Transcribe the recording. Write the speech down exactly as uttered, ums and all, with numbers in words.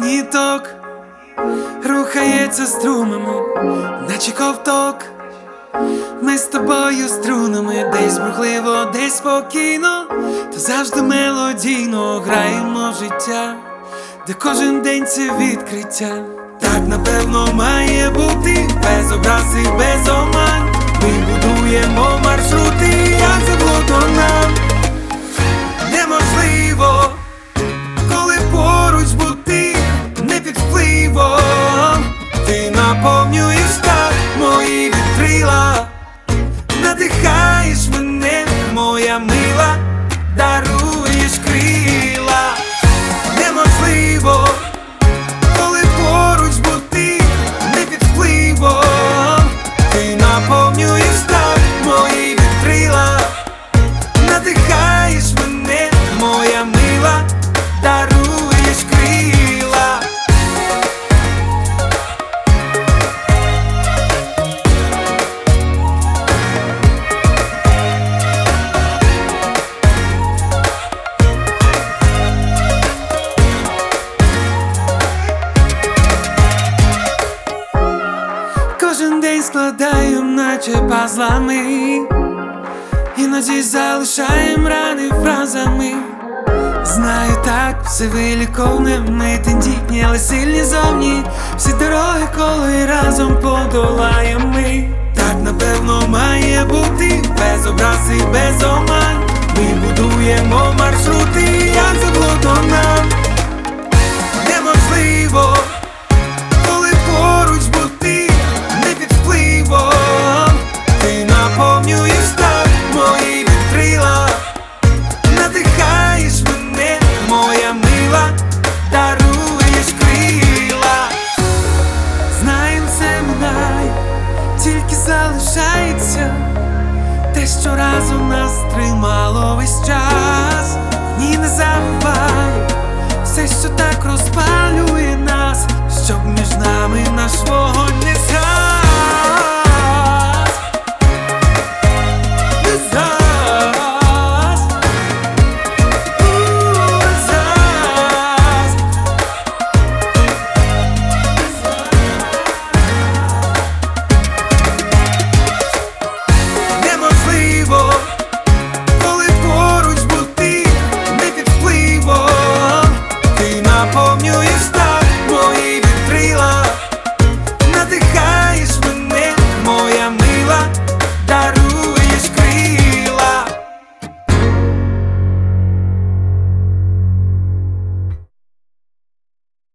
ніток рухається струмами, наче ковток. Ми з тобою струнами, десь бурхливо, десь спокійно, та завжди мелодійно граємо в життя, де кожен день це відкриття. Так напевно має бути, без образ і без оман. Ми будуємо маршрути, як заблудно нам. Неможливо, коли поруч бути, не під впливом. Ти наповнюєш так мої вітрила, надихаєш мене, моя мила, даруєш крила. Неможливо, коли поруч бути, не під впливом. Ти наповнюєш так мої вітрила, надихаєш мене, моя мила, даруєш крила. Кожен день складаєм, наче пазлами, іноді залишаєм рани фразами. Знаю, так, все виліковне, ми тендітні, але сильні зовні. Всі дороги, коли разом подолаєм ми. Так напевно має бути, без образ і без оман. Ми будуємо маршрути, як заблудно нам.